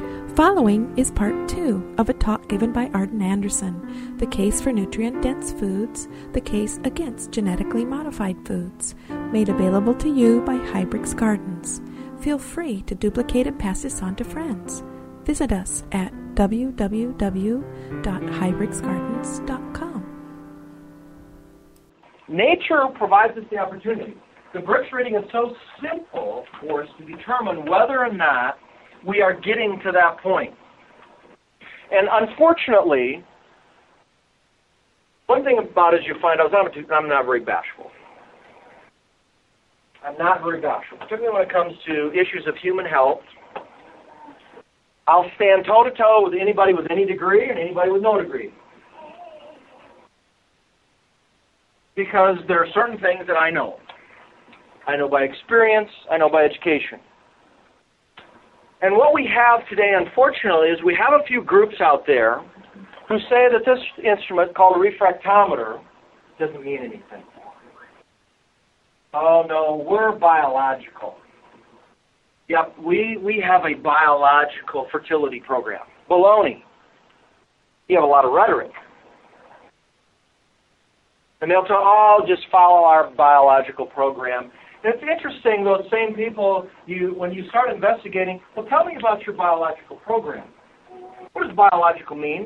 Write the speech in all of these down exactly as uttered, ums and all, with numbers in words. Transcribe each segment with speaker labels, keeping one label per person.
Speaker 1: Following is part two of a talk given by Arden Anderson, The Case for Nutrient-Dense Foods, the Case Against Genetically Modified Foods, made available to you by Hybrix Gardens. Feel free to duplicate and pass this on to friends. Visit us at w w w dot hybrix gardens dot com.
Speaker 2: Nature provides us the opportunity. The Brix reading is so simple for us to determine whether or not we are getting to that point. And unfortunately, one thing about it is you find out I'm, I'm not very bashful. I'm not very bashful, particularly when it comes to issues of human health. I'll stand toe-to-toe with anybody with any degree and anybody with no degree. Because there are certain things that I know. I know by experience, I know by education. And what we have today, unfortunately, is we have a few groups out there who say that this instrument, called a refractometer, doesn't mean anything. Oh, no, we're biological. Yep, we, we have a biological fertility program. Baloney. You have a lot of rhetoric. And they'll tell, oh, just follow our biological program. And it's interesting, those same people, you when you start investigating, well, tell me about your biological program. What does biological mean?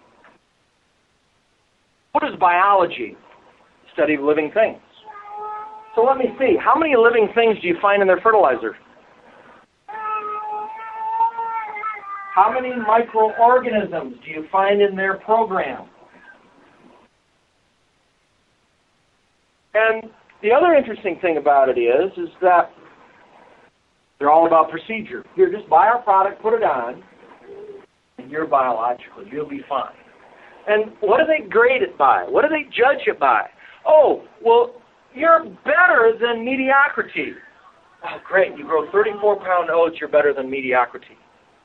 Speaker 2: What is biology? Study of living things. So let me see, how many living things do you find in their fertilizer? How many microorganisms do you find in their program? And the other interesting thing about it is, is that they're all about procedure. Here, just buy our product, put it on, and you're biological. You'll be fine. And what do they grade it by? What do they judge it by? Oh, well, you're better than mediocrity. Oh, great. You grow thirty-four pound oats, you're better than mediocrity.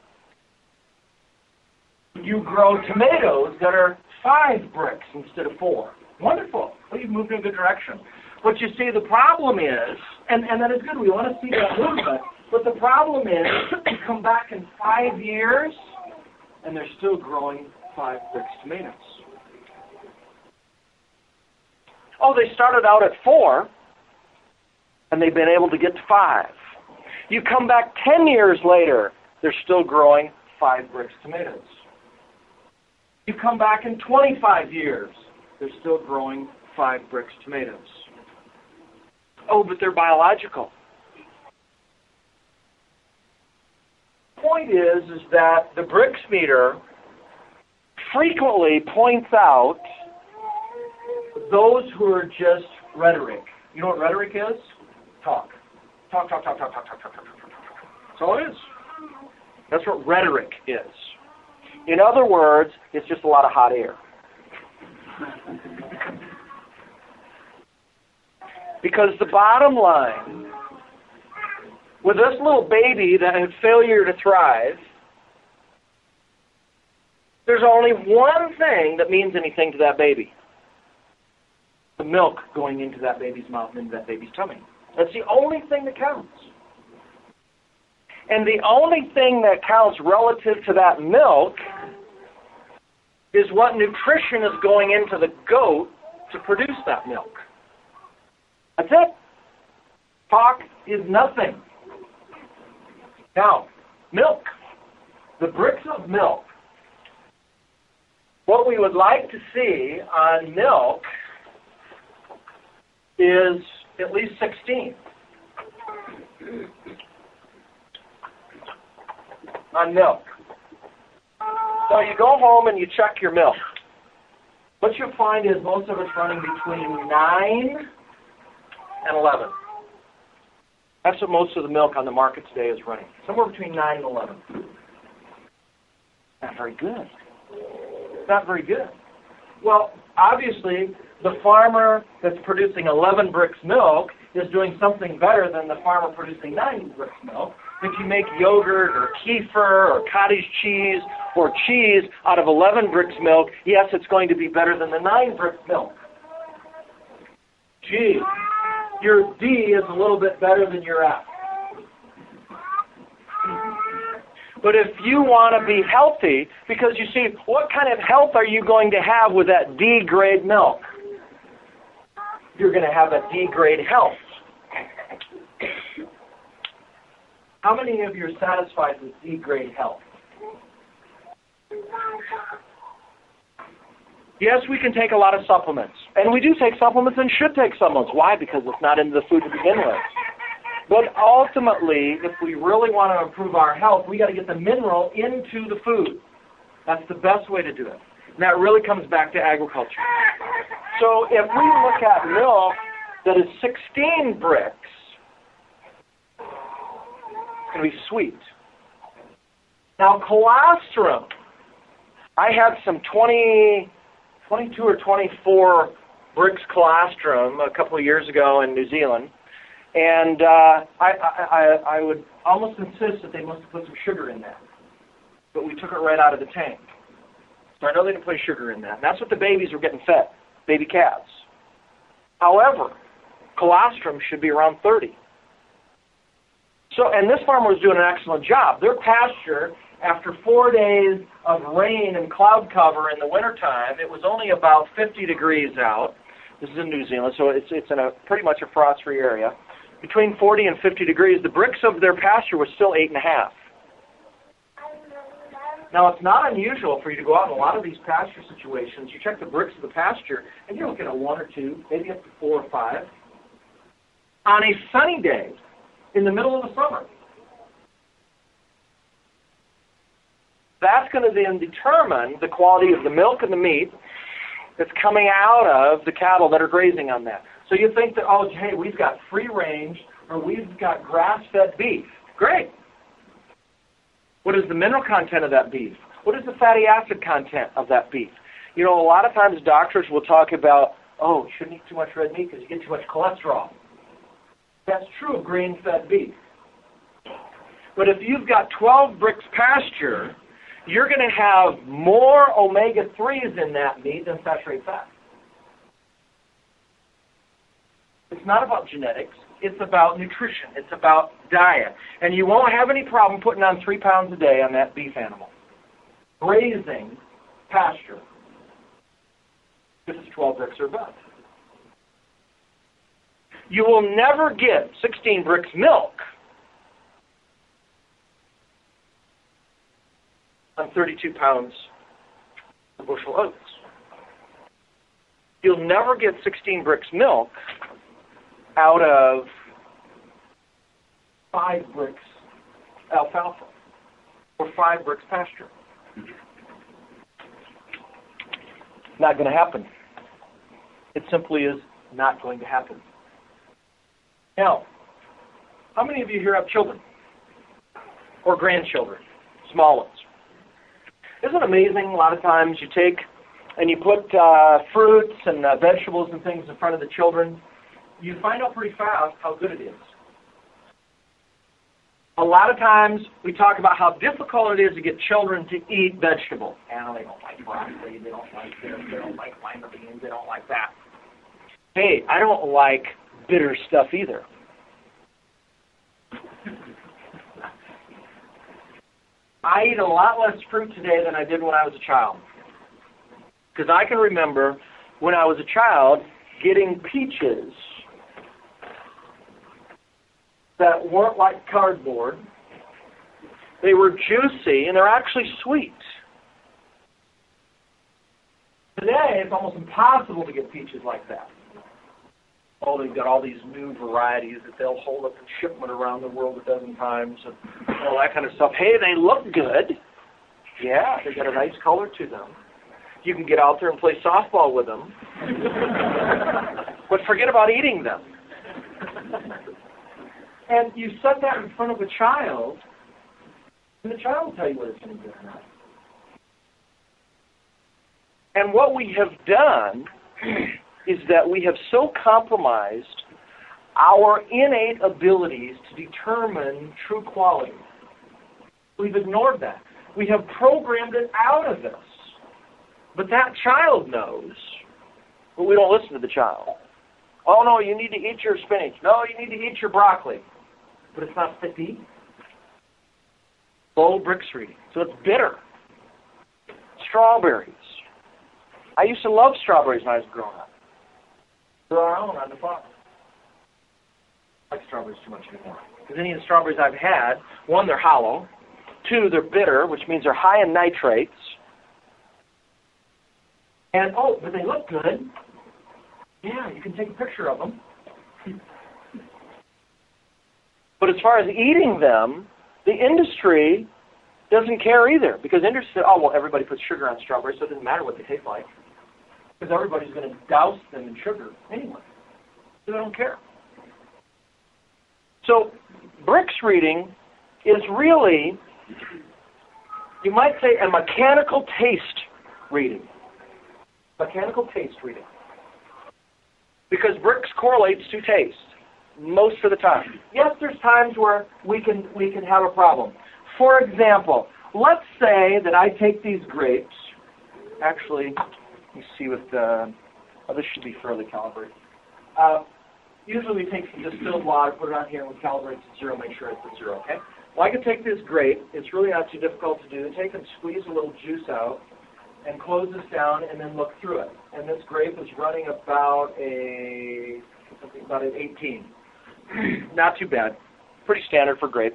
Speaker 2: You grow tomatoes that are five bricks instead of four. Wonderful. Well, you've moved in a good direction. But you see, the problem is, and, and that is good, we want to see that movement, but the problem is, you come back in five years, and they're still growing five bricks tomatoes. Oh, they started out at four, and they've been able to get to five. You come back ten years later, they're still growing five bricks tomatoes. You come back in twenty-five years, they're still growing five bricks tomatoes. Oh, but they're biological. The point is, is that the Brix meter frequently points out those who are just rhetoric. You know what rhetoric is? Talk. Talk, talk, talk, talk, talk, talk, talk, talk, talk, talk. That's all it is. That's what rhetoric is. In other words, it's just a lot of hot air. Because the bottom line, with this little baby that had failure to thrive, there's only one thing that means anything to that baby. The milk going into that baby's mouth and into that baby's tummy. That's the only thing that counts. And the only thing that counts relative to that milk is what nutrition is going into the goat to produce that milk. That's it. Talk is nothing. Now, milk. The bricks of milk. What we would like to see on milk is at least sixteen. On milk. So you go home and you check your milk. What you'll find is most of it's running between nine and eleven. That's what most of the milk on the market today is running. Somewhere between nine and eleven. Not very good. Not very good. Well, obviously, the farmer that's producing eleven bricks milk is doing something better than the farmer producing nine bricks milk. If you make yogurt or kefir or cottage cheese or cheese out of eleven bricks milk, yes, it's going to be better than the nine bricks milk. Gee, your D is a little bit better than your F. But if you want to be healthy, because you see, what kind of health are you going to have with that D-grade milk? You're going to have a D-grade health. How many of you are satisfied with D-grade health? Yes, we can take a lot of supplements. And we do take supplements and should take supplements. Why? Because it's not in the food to begin with. But ultimately, if we really want to improve our health, we got to get the mineral into the food. That's the best way to do it. And that really comes back to agriculture. So if we look at milk that is sixteen Brix, it's going to be sweet. Now, colostrum. I had some twenty, twenty-two or twenty-four Brix colostrum a couple of years ago in New Zealand. And uh, I, I, I would almost insist that they must have put some sugar in that. But we took it right out of the tank. So I know they didn't put sugar in that. And that's what the babies were getting fed, baby calves. However, colostrum should be around thirty. So, and this farmer was doing an excellent job. Their pasture, after four days of rain and cloud cover in the wintertime, it was only about fifty degrees out. This is in New Zealand, so it's, it's in a pretty much a frost-free area. Between forty and fifty degrees, the Brix of their pasture was still eight and a half. Now, it's not unusual for you to go out in a lot of these pasture situations. You check the Brix of the pasture, and you're looking at one or two, maybe up to four or five. On a sunny day, in the middle of the summer. That's going to then determine the quality of the milk and the meat that's coming out of the cattle that are grazing on that. So you think that, oh, hey, we've got free range or we've got grass-fed beef. Great. What is the mineral content of that beef? What is the fatty acid content of that beef? You know, a lot of times doctors will talk about, oh, you shouldn't eat too much red meat because you get too much cholesterol. That's true of grain-fed beef. But if you've got twelve Brix pasture, you're going to have more omega threes in that meat than saturated fat. It's not about genetics. It's about nutrition. It's about diet. And you won't have any problem putting on three pounds a day on that beef animal. Grazing pasture. This is twelve Brix or above. You will never get sixteen Brix milk on thirty-two pounds of bushel oats. You'll never get sixteen Brix milk out of five Brix alfalfa or five Brix pasture. Not going to happen. It simply is not going to happen. Now, how many of you here have children or grandchildren, small ones? Isn't it amazing a lot of times you take and you put uh, fruits and uh, vegetables and things in front of the children, you find out pretty fast how good it is. A lot of times we talk about how difficult it is to get children to eat vegetables. And they don't like broccoli, they don't like this, they don't like lima beans, they don't like that. Hey, I don't like bitter stuff either. I eat a lot less fruit today than I did when I was a child. Because I can remember when I was a child getting peaches that weren't like cardboard. They were juicy and they're actually sweet. Today, it's almost impossible to get peaches like that. Oh, they've got all these new varieties that they'll hold up in shipment around the world a dozen times and all that kind of stuff. Hey, they look good. Yeah, they got a nice color to them. You can get out there and play softball with them. But forget about eating them. And you set that in front of a child, and the child will tell you whether it's any good or not. And what we have done is that we have so compromised our innate abilities to determine true quality. We've ignored that. We have programmed it out of us. But that child knows, but we don't listen to the child. Oh, no, you need to eat your spinach. No, you need to eat your broccoli. But it's not fit to eat. Low Brix reading. So it's bitter. Strawberries. I used to love strawberries when I was growing up. They're our own on the farm. I like strawberries too much anymore. Because any of the strawberries I've had, one, they're hollow. Two, they're bitter, which means they're high in nitrates. And, oh, but they look good. Yeah, you can take a picture of them. But as far as eating them, the industry doesn't care either. Because industry said, oh, well, everybody puts sugar on strawberries, so it doesn't matter what they taste like. Because everybody's going to douse them in sugar anyway. So they don't care. So Brix reading is really, you might say, a mechanical taste reading. Mechanical taste reading. Because Brix correlates to taste most of the time. Yes, there's times where we can we can have a problem. For example, let's say that I take these grapes. Actually, let me see with the. Oh, this should be fairly calibrated. Uh, usually we take some distilled water, put it on here, and we calibrate to zero, make sure it's at zero. Okay. Well, I can take this grape. It's really not too difficult to do. Take and squeeze a little juice out, and close this down, and then look through it. And this grape is running about a something about an eighteen. Not too bad. Pretty standard for grapes.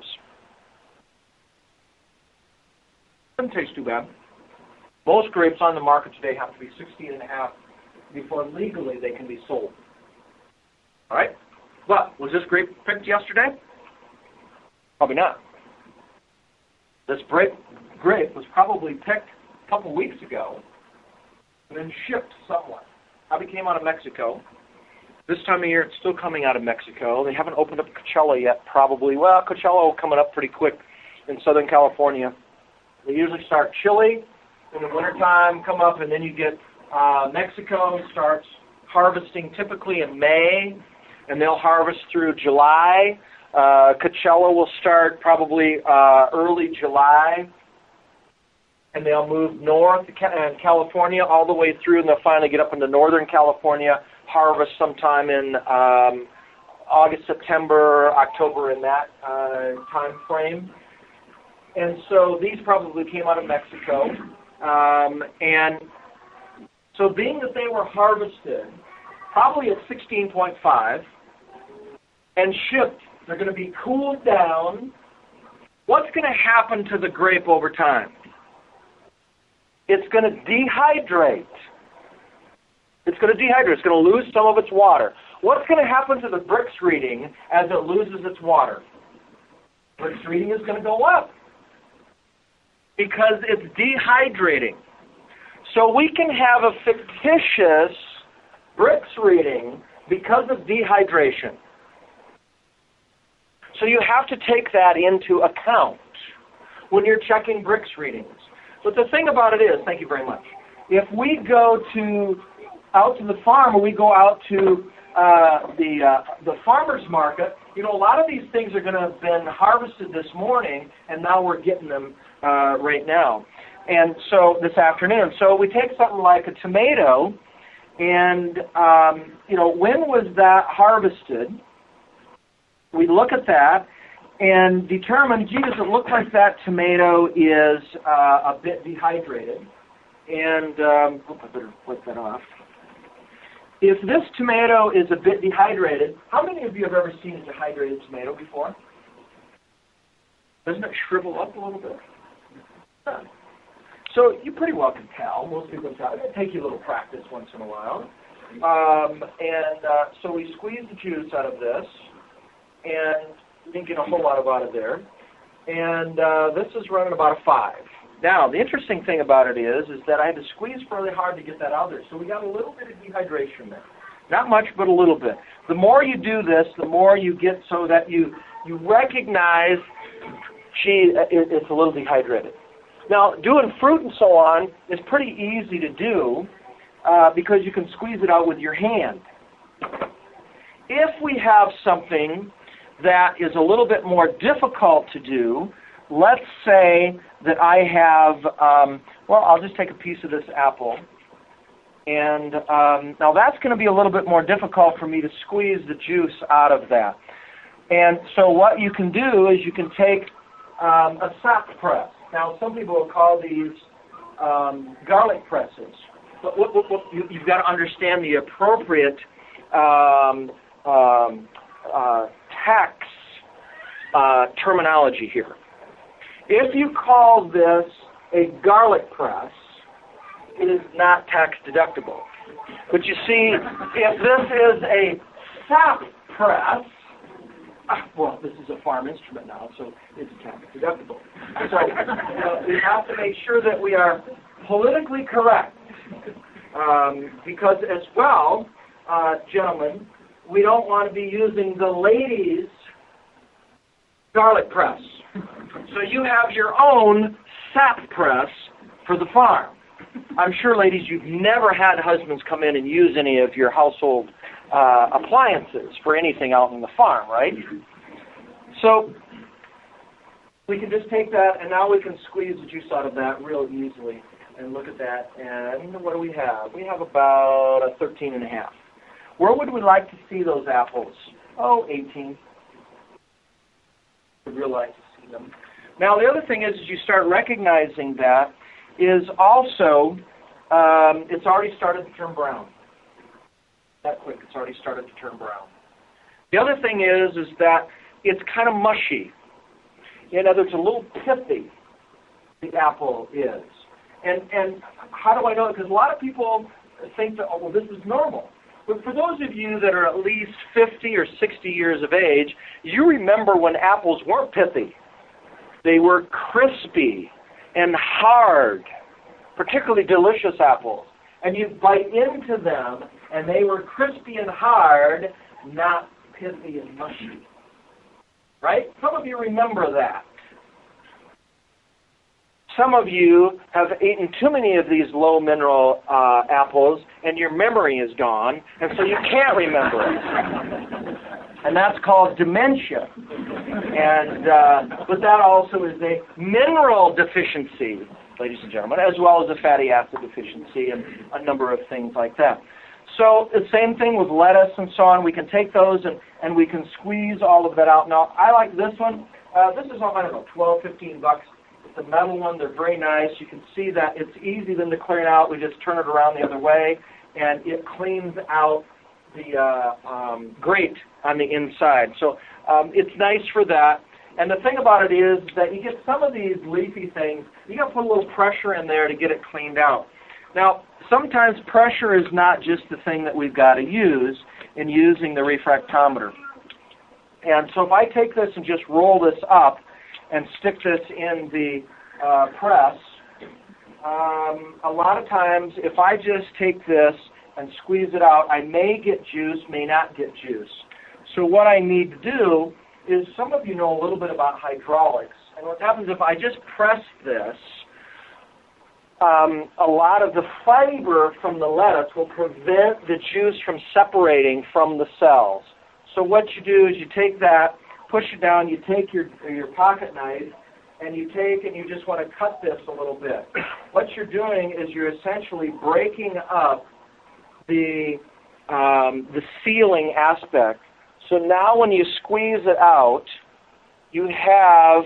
Speaker 2: Doesn't taste too bad. Most grapes on the market today have to be sixteen and a half before legally they can be sold. All right? Well, was this grape picked yesterday? Probably not. This grape, grape was probably picked a couple weeks ago and then shipped somewhere. Probably came out of Mexico. This time of year, it's still coming out of Mexico. They haven't opened up Coachella yet, probably. Well, Coachella coming up pretty quick in Southern California. They usually start chilly in the wintertime, come up, and then you get uh, Mexico starts harvesting typically in May, and they'll harvest through July. Uh, Coachella will start probably uh, early July, and they'll move north to California all the way through, and they'll finally get up into Northern California, harvest sometime in um, August, September, October, in that uh, time frame. And so these probably came out of Mexico. Um, and so being that they were harvested probably at sixteen point five and shipped, they're going to be cooled down. What's going to happen to the grape over time? It's going to dehydrate. It's going to dehydrate. It's going to lose some of its water. What's going to happen to the Brix reading as it loses its water? Brix reading is going to go up because it's dehydrating. So we can have a fictitious Brix reading because of dehydration. So you have to take that into account when you're checking Brix readings. But the thing about it is, thank you very much, if we go to out to the farm or we go out to uh, the uh, the farmer's market, you know, a lot of these things are going to have been harvested this morning, and now we're getting them uh, right now. And so this afternoon. So we take something like a tomato, and, um, you know, when was that harvested? We look at that and determine, gee, does it look like that tomato is uh, a bit dehydrated? And, um, oops, I better flip that off. If this tomato is a bit dehydrated, how many of you have ever seen a dehydrated tomato before? Doesn't it shrivel up a little bit? Yeah. So you pretty well can tell. Most people can tell. It'll take you a little practice once in a while. Um, and uh, so we squeeze the juice out of this, and we didn't get a whole lot of out of there. And uh, this is running about a five. Now, the interesting thing about it is, is that I had to squeeze fairly hard to get that out there. So we got a little bit of dehydration there. Not much, but a little bit. The more you do this, the more you get so that you, you recognize, gee, it, it's a little dehydrated. Now, doing fruit and so on is pretty easy to do uh, because you can squeeze it out with your hand. If we have something that is a little bit more difficult to do, let's say that I have, um, well, I'll just take a piece of this apple. And um, now that's going to be a little bit more difficult for me to squeeze the juice out of that. And so what you can do is you can take um, a sap press. Now, some people will call these um, garlic presses. But what, what, what, you, you've got to understand the appropriate um, um, uh, tax uh, terminology here. If you call this a garlic press, it is not tax deductible. But you see, if this is a sap press, well, this is a farm instrument now, so it's tax deductible. So you know, we have to make sure that we are politically correct. Um, because as well, uh, gentlemen, we don't want to be using the ladies' garlic press. So you have your own sap press for the farm. I'm sure, ladies, you've never had husbands come in and use any of your household uh, appliances for anything out in the farm, right? So we can just take that, and now we can squeeze the juice out of that real easily. And look at that, and what do we have? We have about a thirteen and a half. Where would we like to see those apples? Oh, eighteen. We'd really like to see them. Now, the other thing is, is you start recognizing that is also, um, it's already started to turn brown. That quick, it's already started to turn brown. The other thing is, is that it's kind of mushy. In other words, a little pithy, the apple is. And and how do I know it? Because a lot of people think that, oh, well, this is normal. But for those of you that are at least fifty or sixty years of age, you remember when apples weren't pithy. They were crispy and hard, particularly delicious apples. And you bite into them, and they were crispy and hard, not pithy and mushy. Right? Some of you remember that. Some of you have eaten too many of these low mineral uh, apples, and your memory is gone, and so you can't remember it. And that's called dementia. And uh, but that also is a mineral deficiency, ladies and gentlemen, as well as a fatty acid deficiency and a number of things like that. So the same thing with lettuce and so on. We can take those and, and we can squeeze all of that out. Now, I like this one. Uh, this is, I don't know, twelve, fifteen bucks. The metal one, they're very nice. You can see that it's easy then to clean out. We just turn it around the other way, and it cleans out the uh, um, grate on the inside. So um, it's nice for that. And the thing about it is that you get some of these leafy things, you got to put a little pressure in there to get it cleaned out. Now, sometimes pressure is not just the thing that we've got to use in using the refractometer. And so if I take this and just roll this up, and stick this in the uh, press, um, a lot of times if I just take this and squeeze it out, I may get juice, may not get juice. So what I need to do is, some of you know a little bit about hydraulics, and what happens if I just press this, um, a lot of the fiber from the lettuce will prevent the juice from separating from the cells. So what you do is you take that, push it down, you take your your pocket knife, and you take and you just want to cut this a little bit. What you're doing is you're essentially breaking up the um, the sealing aspect. So now when you squeeze it out, you have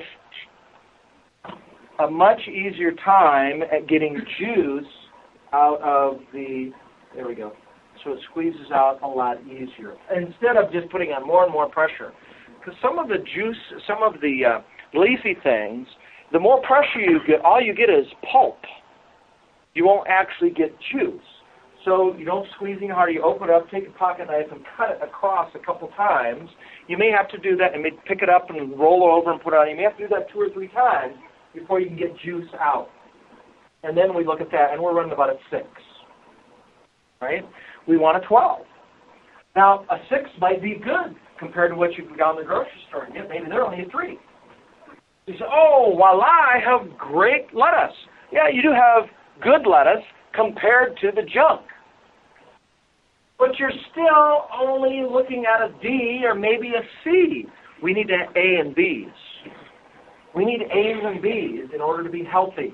Speaker 2: a much easier time at getting juice out of the, there we go. So it squeezes out a lot easier, instead of just putting on more and more pressure. Because some of the juice, some of the uh, leafy things, the more pressure you get, all you get is pulp. You won't actually get juice. So you don't squeeze any harder. You open it up, take a pocket knife, and cut it across a couple times. You may have to do that and maybe pick it up and roll it over and put it on. You may have to do that two or three times before you can get juice out. And then we look at that, and we're running about a six. Right? We want a twelve. Now, a six might be good compared to what you can go down the grocery store and get. Maybe they're only a three. You say, oh, voila, I have great lettuce. Yeah, you do have good lettuce compared to the junk. But you're still only looking at a D or maybe a C. We need A and B's. We need A's and B's in order to be healthy.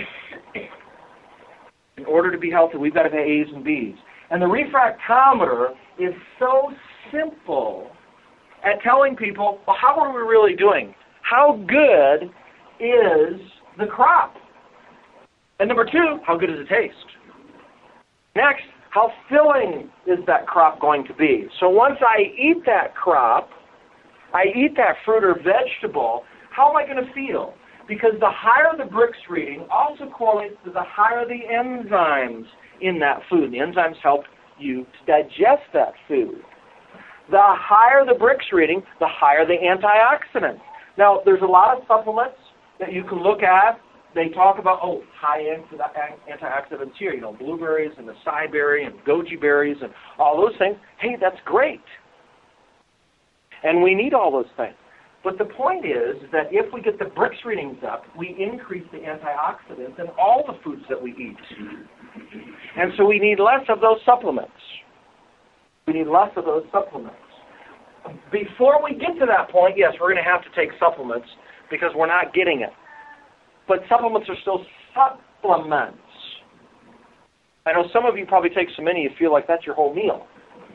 Speaker 2: In order to be healthy, we've got to have A's and B's. And the refractometer is so simple at telling people, well, how are we really doing? How good is the crop? And number two, how good does it taste? Next, how filling is that crop going to be? So once I eat that crop, I eat that fruit or vegetable, how am I going to feel? Because the higher the Brix reading also correlates to the higher the enzymes in that food. The enzymes help you to digest that food. The higher the Brix reading, the higher the antioxidants. Now, there's a lot of supplements that you can look at. They talk about, oh, high antioxidants here, you know, blueberries and acai berry and goji berries and all those things. Hey, that's great. And we need all those things. But the point is that if we get the Brix readings up, we increase the antioxidants in all the foods that we eat. And so we need less of those supplements. We need less of those supplements. Before we get to that point, yes, we're going to have to take supplements because we're not getting it. But supplements are still supplements. I know some of you probably take so many you feel like that's your whole meal.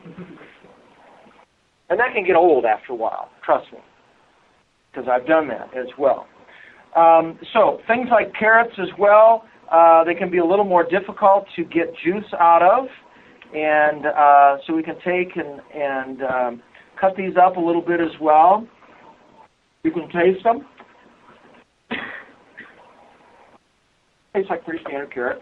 Speaker 2: And that can get old after a while, trust me, because I've done that as well. Um, so things like carrots as well, uh, they can be a little more difficult to get juice out of. And uh, so we can take and, and um, cut these up a little bit as well. You can taste them. Tastes like pretty standard carrot.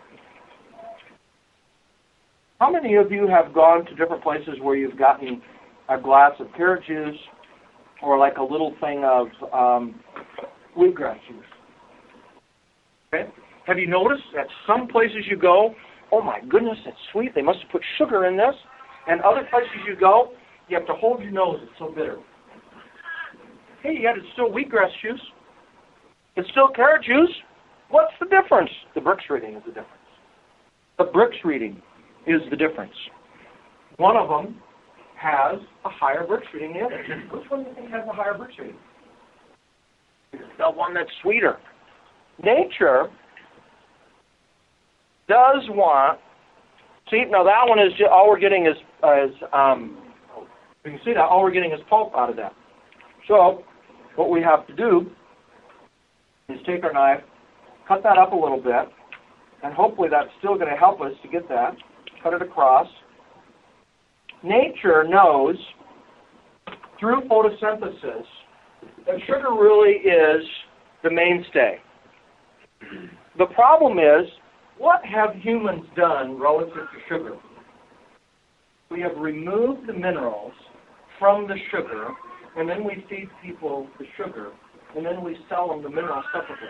Speaker 2: How many of you have gone to different places where you've gotten a glass of carrot juice or like a little thing of um, wheatgrass juice? Okay. Have you noticed that some places you go, oh my goodness, that's sweet, they must have put sugar in this. And other places you go, you have to hold your nose, it's so bitter. Hey, yet it's still wheatgrass juice. It's still carrot juice. What's the difference? The Brix reading is the difference. The Brix reading is the difference. One of them has a higher Brix reading than the other. Which one do you think has a higher Brix reading? The one that's sweeter. Nature does want, see, now that one is, just, all we're getting is, is um, you can see that, all we're getting is pulp out of that. So, what we have to do is take our knife, cut that up a little bit, and hopefully that's still going to help us to get that. Cut it across. Nature knows, through photosynthesis, that sugar really is the mainstay. The problem is, what have humans done relative to sugar? We have removed the minerals from the sugar, and then we feed people the sugar, and then we sell them the mineral supplements.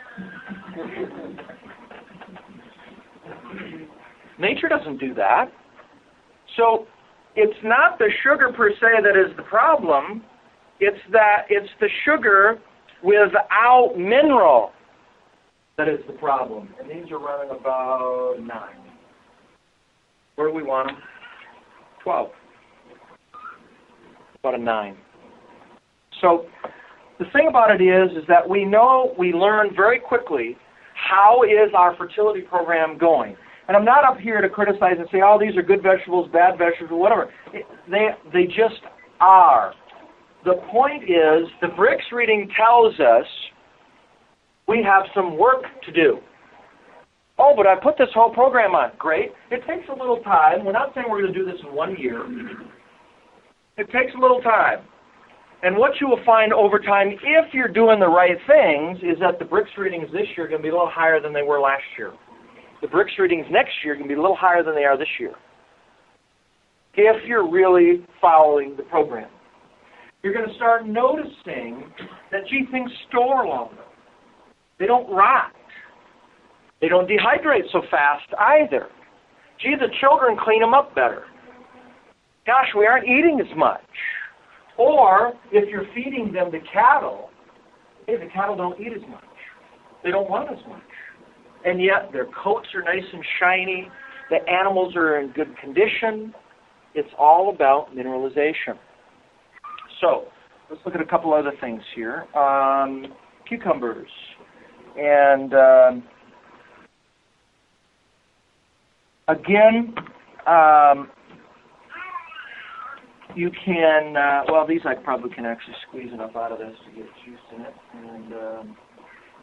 Speaker 2: Nature doesn't do that. So it's not the sugar per se that is the problem. It's that it's the sugar without mineral that is the problem. And these are running about nine. Where do we want them? Twelve. About a nine. So the thing about it is, is that we know, we learn very quickly how is our fertility program going. And I'm not up here to criticize and say, oh, these are good vegetables, bad vegetables, whatever. It, they, they just are. The point is, the Brix reading tells us we have some work to do. Oh, but I put this whole program on. Great. It takes a little time. We're not saying we're going to do this in one year. It takes a little time. And what you will find over time, if you're doing the right things, is that the Brix readings this year are going to be a little higher than they were last year. The Brix readings next year are going to be a little higher than they are this year. If you're really following the program. You're going to start noticing that, gee, things store longer. They don't rot. They don't dehydrate so fast either. Gee, the children clean them up better. Gosh, we aren't eating as much. Or, if you're feeding them to cattle, hey, the cattle don't eat as much. They don't want as much. And yet, their coats are nice and shiny. The animals are in good condition. It's all about mineralization. So, let's look at a couple other things here. Um, cucumbers. And, um, again, um, you can, uh, well, these I probably can actually squeeze enough out of this to get juice in it. And um,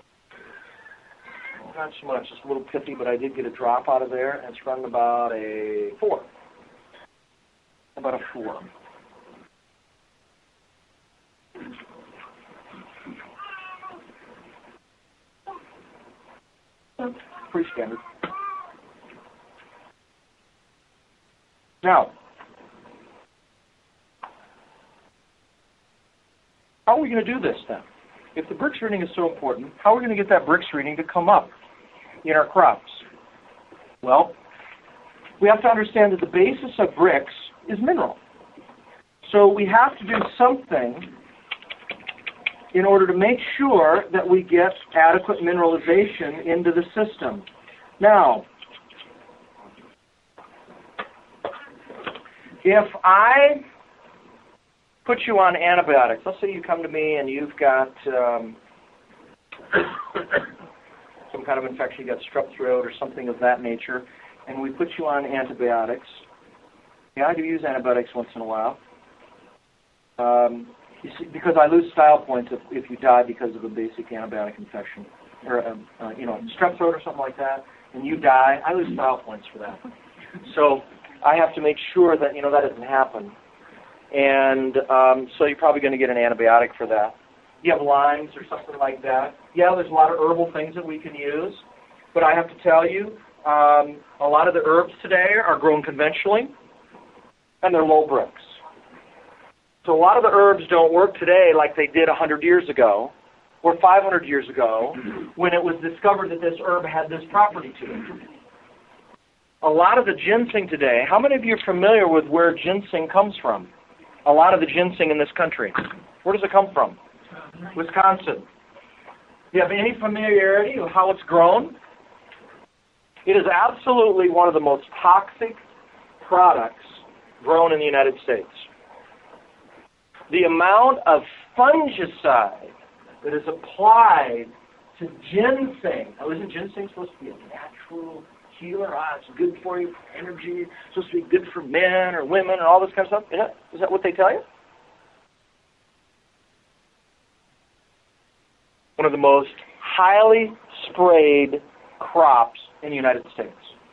Speaker 2: not so much. It's a little pithy, but I did get a drop out of there, and it's running about a four. About a four. Pretty standard. Now, how are we going to do this then? If the Brix reading is so important, how are we going to get that Brix reading to come up in our crops? Well, we have to understand that the basis of Brix is mineral. So we have to do something in order to make sure that we get adequate mineralization into the system. Now, if I put you on antibiotics, let's say you come to me and you've got um, some kind of infection, you got strep throat or something of that nature, and we put you on antibiotics. Yeah, I do use antibiotics once in a while. Um, you see, because I lose style points if, if you die because of a basic antibiotic infection, or um, uh, you know, strep throat or something like that, and you die, I lose style points for that. So I have to make sure that you know that doesn't happen, and um, so you're probably going to get an antibiotic for that. You have Lyme's or something like that. Yeah, there's a lot of herbal things that we can use, but I have to tell you, um, a lot of the herbs today are grown conventionally, and they're low Brix. So a lot of the herbs don't work today like they did one hundred years ago or five hundred years ago when it was discovered that this herb had this property to it. A lot of the ginseng today, how many of you are familiar with where ginseng comes from? A lot of the ginseng in this country. Where does it come from? Wisconsin. Do you have any familiarity with how it's grown? It is absolutely one of the most toxic products grown in the United States. The amount of fungicide that is applied to ginseng. Now, isn't ginseng supposed to be a natural healer? Ah, it's good for you, for energy. It's supposed to be good for men or women and all this kind of stuff. Is that, is that what they tell you? One of the most highly sprayed crops in the United States.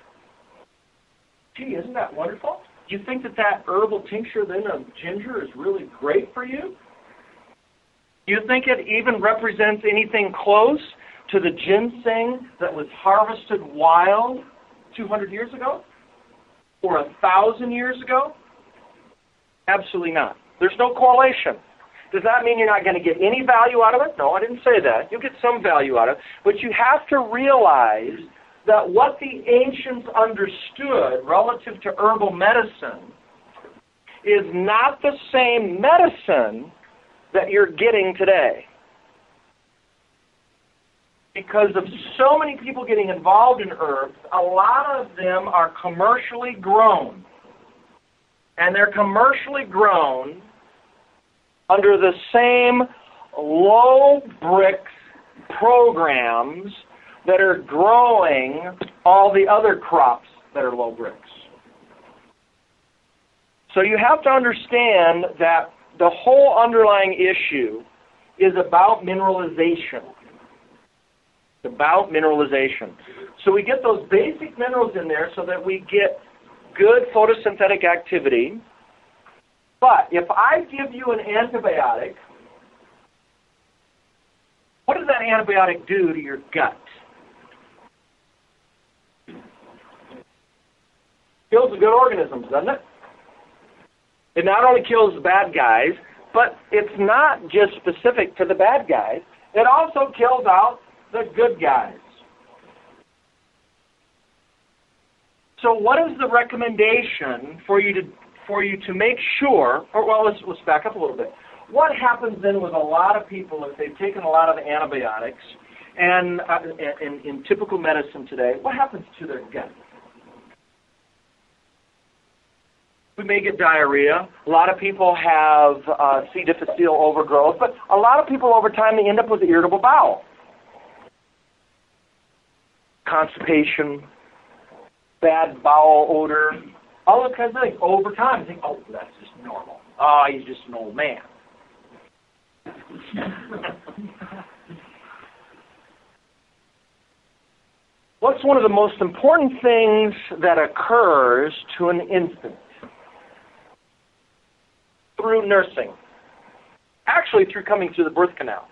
Speaker 2: Gee, isn't that wonderful? Do you think that that herbal tincture then of ginger is really great for you? Do you think it even represents anything close to the ginseng that was harvested wild two hundred years ago? Or one thousand years ago? Absolutely not. There's no correlation. Does that mean you're not going to get any value out of it? No, I didn't say that. You'll get some value out of it. But you have to realize that what the ancients understood relative to herbal medicine is not the same medicine that you're getting today. Because of so many people getting involved in herbs, a lot of them are commercially grown. And they're commercially grown under the same low Brix programs that are growing all the other crops that are low Brix. So you have to understand that the whole underlying issue is about mineralization. It's about mineralization. So we get those basic minerals in there so that we get good photosynthetic activity. But if I give you an antibiotic, what does that antibiotic do to your gut? Kills the good organisms, doesn't it? It not only kills the bad guys, but it's not just specific to the bad guys. It also kills out the good guys. So what is the recommendation for you to for you to make sure, or well, let's, let's back up a little bit. What happens then with a lot of people if they've taken a lot of antibiotics, and uh, in, in typical medicine today, what happens to their gut? We may get diarrhea. A lot of people have uh, C. difficile overgrowth, but a lot of people over time, they end up with irritable bowel. Constipation, bad bowel odor, all those kinds of things. Over time, you think, oh, that's just normal. Oh, he's just an old man. What's one of the most important things that occurs to an infant through nursing? Actually, through coming through the birth canal.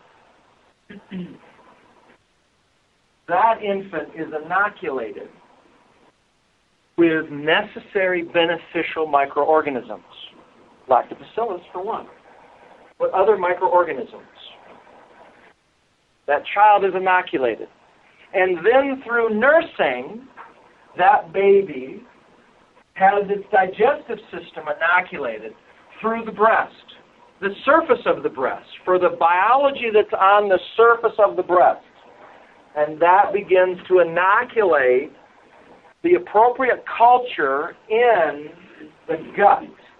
Speaker 2: That infant is inoculated with necessary beneficial microorganisms. Lactobacillus, for one. But other microorganisms. That child is inoculated. And then through nursing, that baby has its digestive system inoculated through the breast, the surface of the breast, for the biology that's on the surface of the breast. And that begins to inoculate the appropriate culture in the gut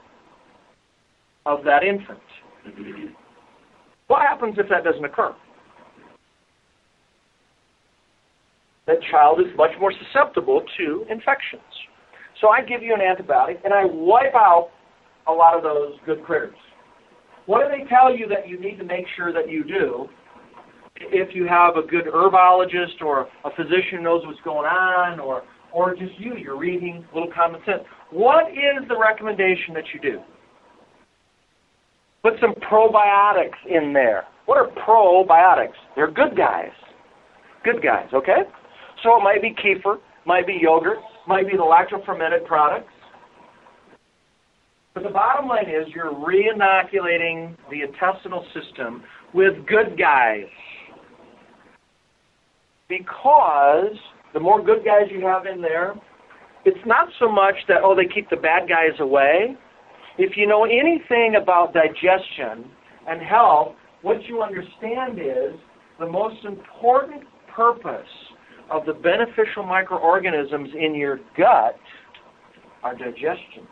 Speaker 2: of that infant. What happens if that doesn't occur? That child is much more susceptible to infections. So I give you an antibiotic and I wipe out a lot of those good critters. What do they tell you that you need to make sure that you do if you have a good herbologist or a physician who knows what's going on, or, or just you, you're reading a little common sense? What is the recommendation that you do? Put some probiotics in there. What are probiotics? They're good guys. Good guys, okay? So it might be kefir, might be yogurt, might be the lacto-fermented products. But the bottom line is you're re-inoculating the intestinal system with good guys. Because the more good guys you have in there, it's not so much that, oh, they keep the bad guys away. If you know anything about digestion and health, what you understand is the most important purpose of the beneficial microorganisms in your gut are digestion.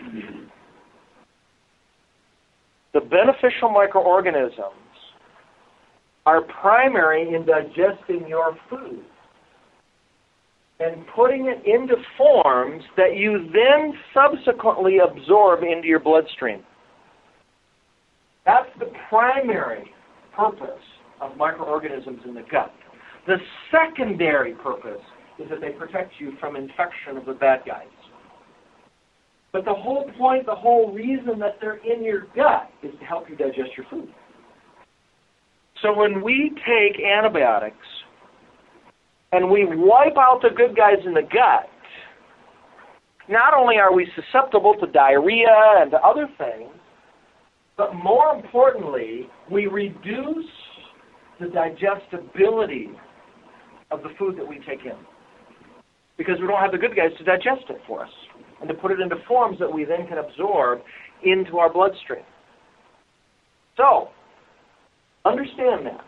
Speaker 2: The beneficial microorganisms are primary in digesting your food and putting it into forms that you then subsequently absorb into your bloodstream. That's the primary purpose of microorganisms in the gut. The secondary purpose is that they protect you from infection of the bad guys. But the whole point, the whole reason that they're in your gut is to help you digest your food. So when we take antibiotics and we wipe out the good guys in the gut, not only are we susceptible to diarrhea and to other things, but more importantly, we reduce the digestibility of the food that we take in. Because we don't have the good guys to digest it for us and to put it into forms that we then can absorb into our bloodstream. So, understand that.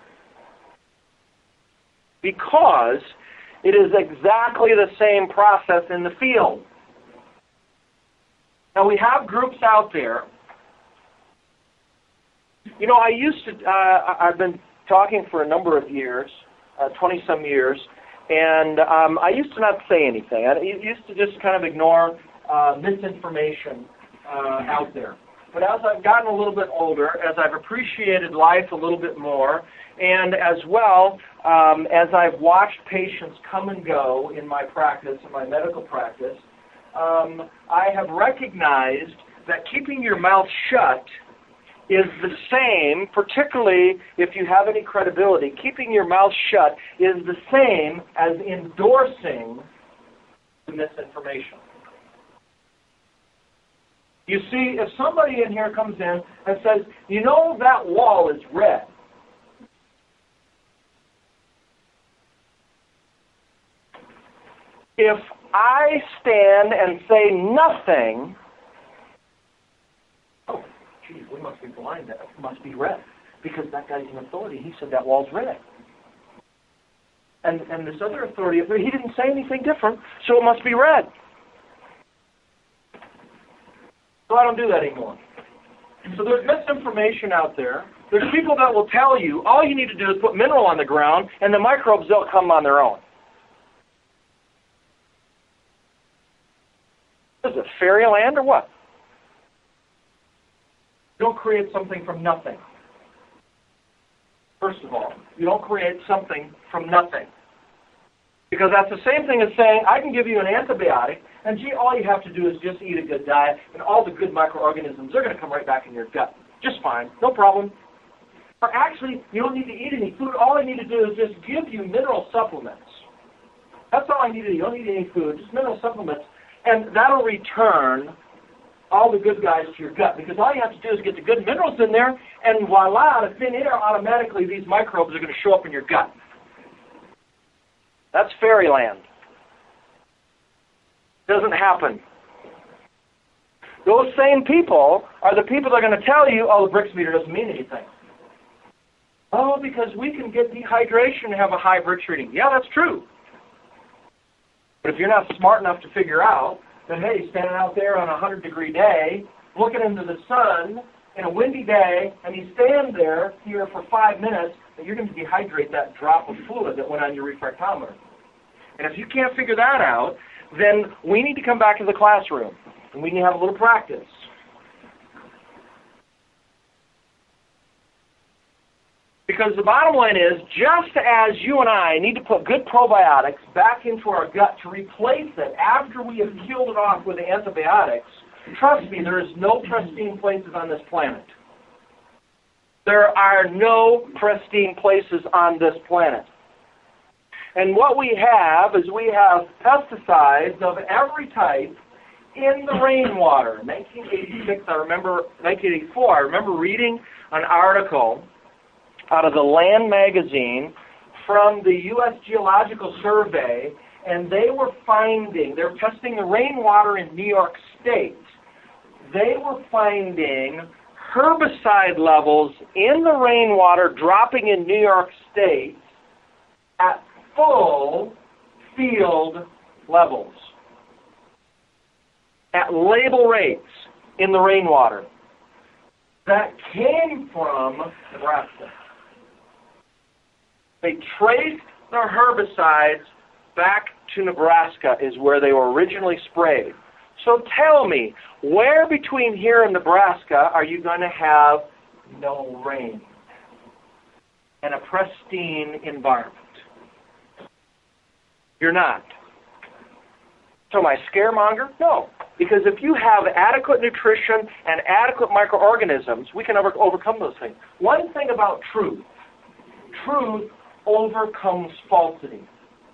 Speaker 2: Because it is exactly the same process in the field. Now, we have groups out there. You know, I used to, uh, I've been talking for a number of years, uh, twenty-some years, and um, I used to not say anything. I used to just kind of ignore uh, misinformation uh, out there. But as I've gotten a little bit older, as I've appreciated life a little bit more, and as well um, as I've watched patients come and go in my practice, in my medical practice, um, I have recognized that keeping your mouth shut is the same, particularly if you have any credibility, keeping your mouth shut is the same as endorsing the misinformation. You see, if somebody in here comes in and says, you know, that wall is red, if I stand and say nothing, oh, geez, we must be blind. That must be red. Because that guy's in authority. He said that wall's red. And and this other authority, he didn't say anything different, so it must be red. So I don't do that anymore. So there's misinformation out there. There's people that will tell you, all you need to do is put mineral on the ground, and the microbes, they'll come on their own. Is it fairyland or what? You don't create something from nothing. First of all, you don't create something from nothing. Because that's the same thing as saying, I can give you an antibiotic, and gee, all you have to do is just eat a good diet, and all the good microorganisms are going to come right back in your gut. Just fine. No problem. Or actually, you don't need to eat any food. All I need to do is just give you mineral supplements. That's all I need to do. You don't need any food, just mineral supplements. And that'll return all the good guys to your gut. Because all you have to do is get the good minerals in there, and voila, out of thin air, automatically these microbes are going to show up in your gut. That's fairyland. Doesn't happen. Those same people are the people that are going to tell you, oh, the Brix meter doesn't mean anything. Oh, because we can get dehydration and have a high Brix reading. Yeah, that's true. But if you're not smart enough to figure out that, hey, standing out there on a one hundred degree day, looking into the sun in a windy day, and you stand there here for five minutes, that you're going to dehydrate that drop of fluid that went on your refractometer. And if you can't figure that out, then we need to come back to the classroom, and we can have a little practice. Because the bottom line is, just as you and I need to put good probiotics back into our gut to replace it after we have killed it off with the antibiotics, trust me, there is no pristine places on this planet. There are no pristine places on this planet. And what we have is we have pesticides of every type in the rainwater. nineteen eighty-six, I remember, nineteen eighty-four, I remember reading an article out of the Land magazine from the U S Geological Survey, and they were finding, they were testing the rainwater in New York State. They were finding herbicide levels in the rainwater dropping in New York State at full field levels, at label rates in the rainwater. That came from Nebraska. They traced their herbicides back to Nebraska is where they were originally sprayed. So tell me, where between here and Nebraska are you going to have no rain and a pristine environment? You're not. So am I scaremonger? No. Because if you have adequate nutrition and adequate microorganisms, we can over- overcome those things. One thing about truth, truth overcomes falsity.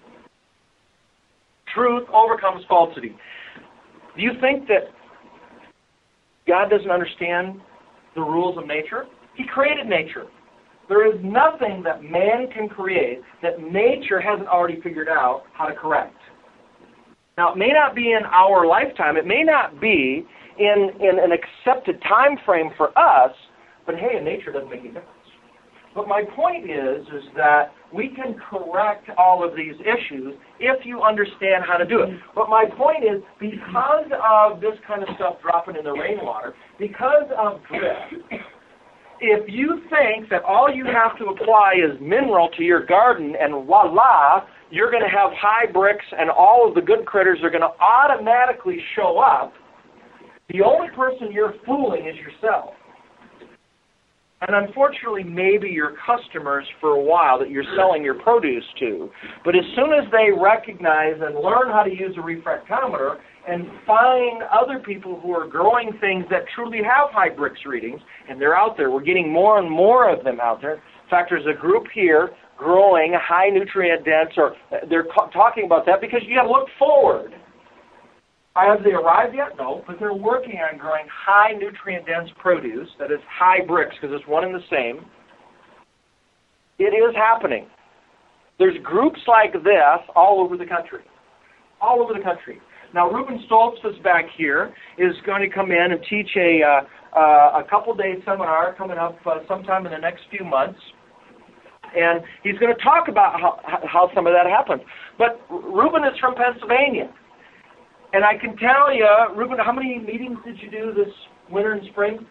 Speaker 2: Truth overcomes falsity. Do you think that God doesn't understand the rules of nature? He created nature. There is nothing that man can create that nature hasn't already figured out how to correct. Now, it may not be in our lifetime. It may not be in, in an accepted time frame for us, but hey, in nature doesn't make any difference. But my point is, is that we can correct all of these issues if you understand how to do it. But my point is, because of this kind of stuff dropping in the rainwater, because of drift, if you think that all you have to apply is mineral to your garden and voila, you're going to have high Brix and all of the good critters are going to automatically show up, the only person you're fooling is yourself. And unfortunately, maybe your customers for a while that you're selling your produce to. But as soon as they recognize and learn how to use a refractometer and find other people who are growing things that truly have high Brix readings, and they're out there, we're getting more and more of them out there. In fact, there's a group here growing high nutrient dense, or they're talking about that because you got to look forward. Have they arrived yet? No, but they're working on growing high nutrient-dense produce that is high Brix because it's one and the same. It is happening. There's groups like this all over the country. All over the country. Now, Ruben Stoltz is back here, is going to come in and teach a, uh, uh, a couple-day seminar coming up uh, sometime in the next few months. And he's going to talk about how, how some of that happens. But Ruben is from Pennsylvania. And I can tell you, Ruben, how many meetings did you do this winter and spring?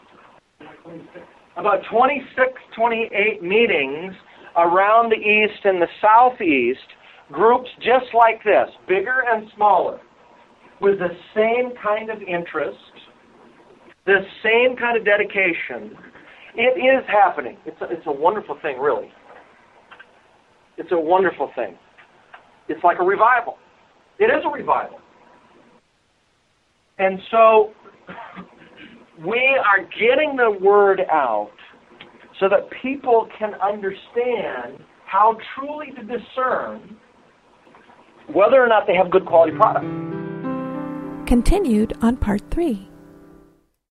Speaker 2: About twenty-six, twenty-eight meetings around the east and the southeast, groups just like this, bigger and smaller, with the same kind of interest, the same kind of dedication. It is happening. It's a, it's a wonderful thing, really. It's a wonderful thing. it's like a revival. It is a revival. And so we are getting the word out so that people can understand how truly to discern whether or not they have good quality product.
Speaker 1: Continued on part three.